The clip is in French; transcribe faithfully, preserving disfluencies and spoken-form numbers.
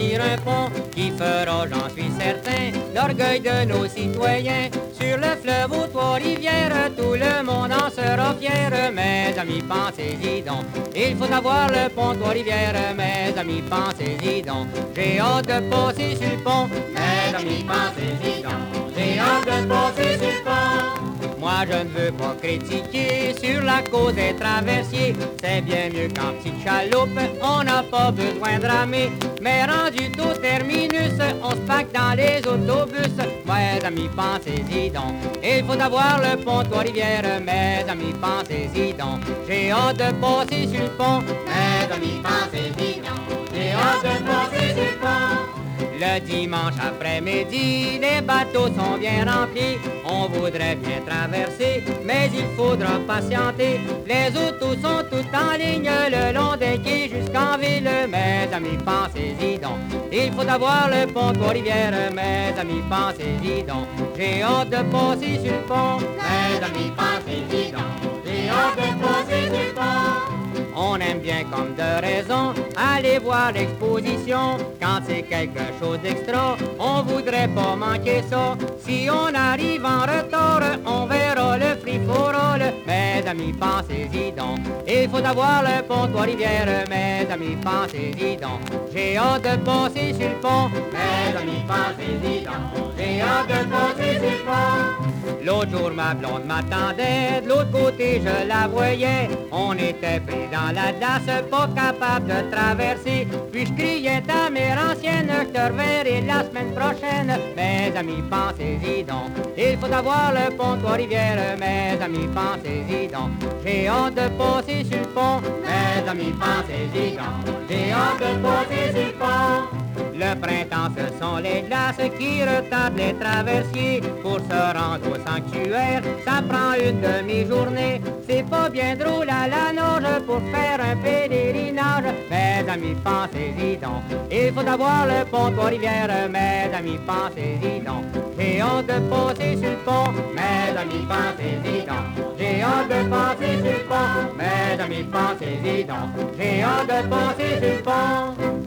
bâtir un pont qui fera, j'en suis certain, l'orgueil de nos citoyens. Sur le fleuve aux Trois-Rivières, tout le monde en sera fier. Mes amis, pensez-y donc, il faut avoir le pont Trois-Rivières. Mes amis, pensez-y donc, j'ai hâte de passer sur le pont. Mes amis, pensez-y donc, j'ai hâte de passer sur le pont. Moi je ne veux pas critiquer sur la cause des traversiers. C'est bien mieux qu'en petite chaloupe, on n'a pas besoin de ramer. Mais rendu au terminus, on se pack dans les autobus. Mes amis, pensez-y donc, il faut avoir le pont Trois-Rivières. Mes amis, pensez-y donc, j'ai hâte de passer sur le pont. Mes amis, pensez-y donc, j'ai hâte de passer sur le pont. Le dimanche après-midi, les bateaux sont bien remplis. On voudrait bien traverser, mais il faudra patienter. Les autos sont toutes en ligne le long des quais jusqu'en ville. Mes amis, pensez-y donc, il faut avoir le pont Trois-Rivières. Mes amis, pensez-y donc, j'ai hâte de passer sur le pont. Mes amis, pensez-y donc, j'ai hâte de passer sur le pont. On aime bien comme de raison aller voir l'exposition. Quand c'est quelque chose d'extra, on voudrait pas manquer ça. Si on arrive en retard, on verra le free-for-all. Mes amis, pensez-y donc, il faut avoir le pont Trois-Rivières. Mes amis, pensez-y donc, j'ai hâte de passer sur le pont. Mes amis, pensez-y donc, j'ai hâte de passer sur le pont. L'autre jour, ma blonde m'attendait, de l'autre côté, je la voyais. On était pris dans la glace, pas capable de traverser. Puis je criais ta mère ancienne, je te reverrai la semaine prochaine. Mes amis, pensez-y donc, il faut avoir le pont Trois-Rivières. Mes amis, pensez-y donc, j'ai hâte de passer sur le pont. Mes amis, pensez-y donc, j'ai hâte de passer sur le pont. Le printemps, ce sont les glaces qui retardent les traversiers. Pour se rendre au sanctuaire, ça prend une demi-journée. C'est pas bien drôle à la nage pour faire un pèlerinage. Mes amis, pensez-y donc, il faut avoir le pont Trois-Rivières. Mes amis, pensez-y donc, j'ai hâte de passer sur le pont. Mes amis, pensez-y donc, j'ai hâte de passer sur le pont. Mes amis, pensez-y donc, j'ai hâte de passer sur le pont.